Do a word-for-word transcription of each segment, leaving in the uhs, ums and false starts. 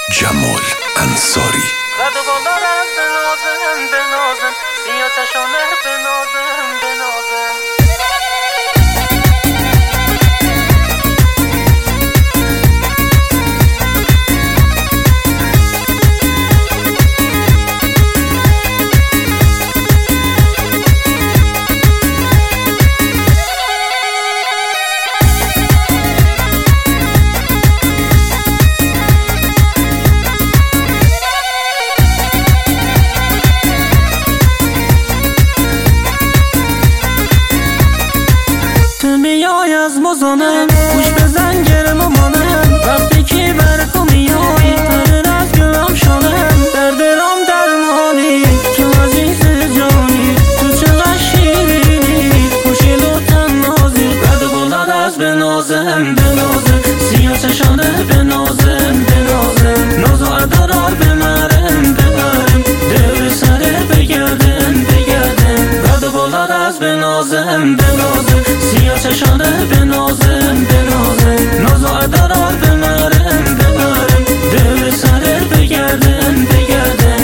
جمال انصاری. قد و بالارم بنازم بنازم، سیاه چشانه بنازم بنازم. از مزانم گوش بزن گرم و مانم، وقتی که بر تو میای تره از گلم شانم. در دلم درمانی تو عزیز جانی، تو چقدر شیرینی خوشیل و تنازی. قد و بلند از بنازم بنازم، سیاه چشانه بنازم بنازم. ناز و ادارار بمرم بمرم، دور سره بگردم بگردم. قد و بلند از بنازم بنازم، سیاه چشانه بنازم بنازم. ناز و ادارار بمرم بمرم، دور سره بگردم بگردم.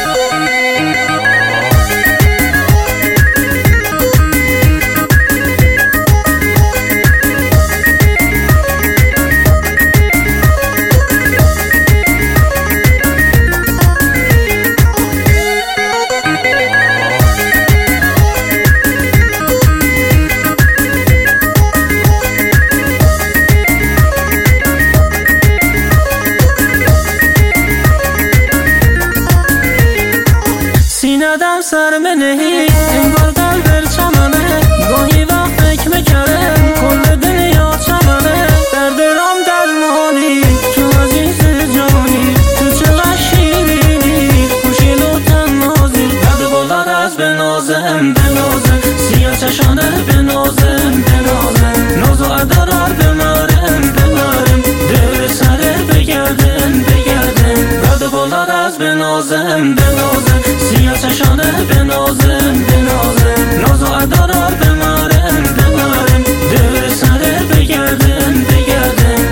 سینه‌دم سر منهی انگار قلب چمنه، گاهی وقت فکر میکردم کل دنیا چمنه. در دلم درمانی تو عزیز جانی، تو چقدر شیرینی خوشیل و تنازی. قد و بلند از بنازم بنازم، سیاه چشانه بنازم بنازم. ناز و ادارار بمرم بمرم، دور سره بگردم بگردم. قد و بلند از بنازم بنازم، سیاه چشانه بنازم بنازم. ناز و ادارار بمرم بمرم، دور سره بگردم بگردم.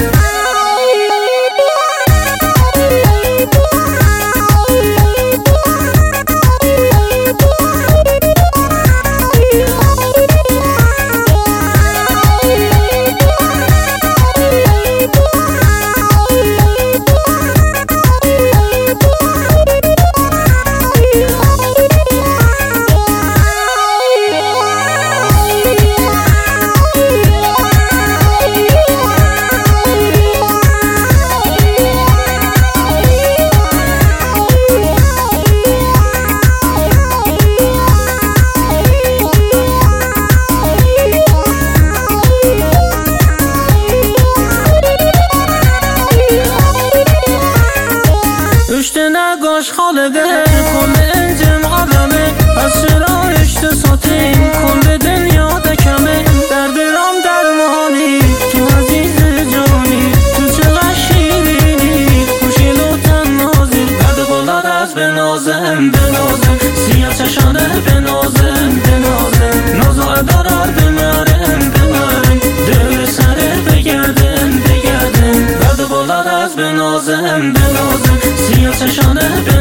نگاش خالقه کل انجم عالمه، از شرایش تو ساتیم کل دنیا دکمه. در دلم درمانی تو عزیز جانی، تو چقدر شیرینی خوشیل و تنازی. قد و بلند از بنازم بنازم، سیاه چشانه بنازم بنازم. ناز و ادارار بمرم بمرم، دور سره بگردم بگردم. قد و بلند از بنازم بنازم، سیاه چشانه